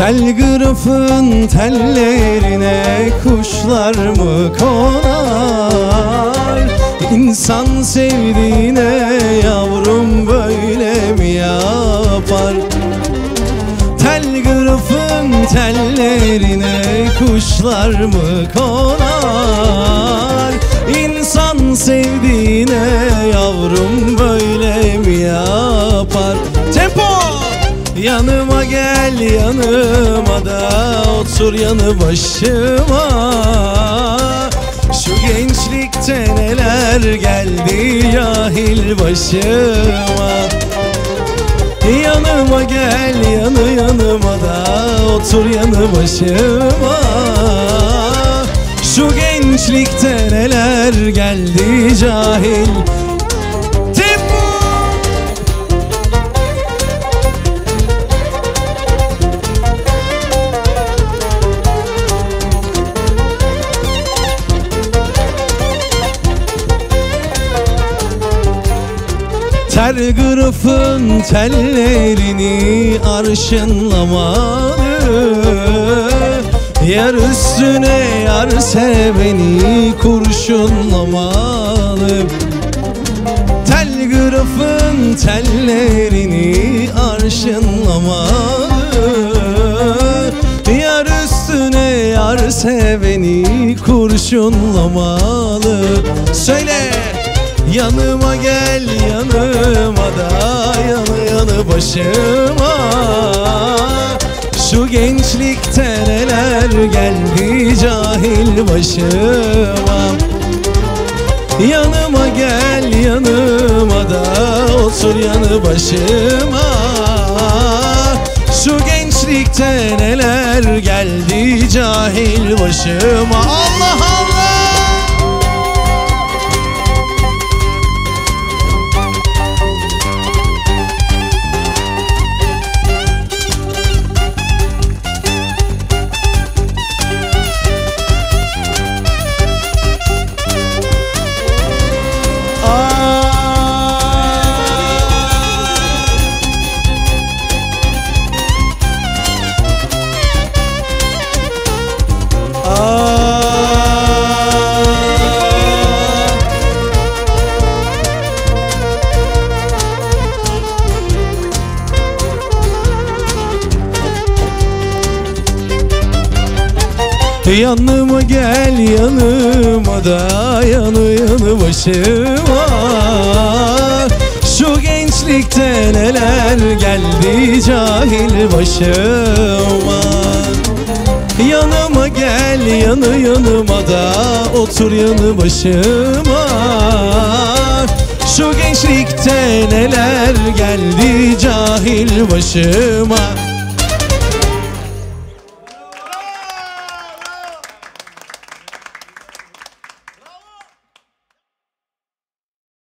Telgrafın tellerine kuşlar mı konar? İnsan sevdiğine yavrum böyle mi yapar? Telgrafın tellerine kuşlar mı konar? İnsan sevdiğine yavrum böyle mi yapar? Tempo! Yanıma gel, yanıma da otur yanı başıma. Şu gençlikte neler geldi cahil başıma. Yanıma gel, yanıma da otur yanı başıma. Şu gençlikte neler geldi cahil. Telgrafın tellerini arşınlamalı, yar üstüne yar seveni kurşunlamalı. Telgrafın tellerini arşınlamalı, yar üstüne yar seveni kurşunlamalı. Söyle! Yanıma gel, yanıma da yanı başıma. Şu gençlikte neler geldi cahil başıma. Yanıma gel, yanıma da otur yanı başıma. Şu gençlikte neler geldi cahil başıma. Allah Allah! Yanıma gel, yanıma da yanı başıma. Şu gençlikte neler geldi cahil başıma. Yanıma gel, yanıma da otur yanı başıma. Şu gençlikte neler geldi cahil başıma.